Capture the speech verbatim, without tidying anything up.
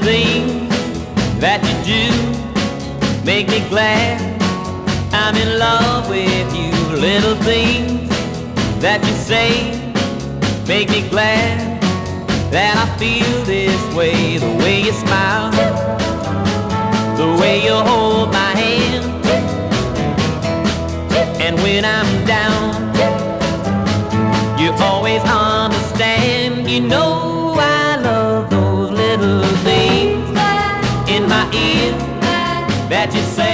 things that you do make me glad I'm in love with you. Little things that you say make me glad that I feel this way. The way you smile, the way you hold my hand, and when I'm down, you always understand. You know I love those little things in my ear that you say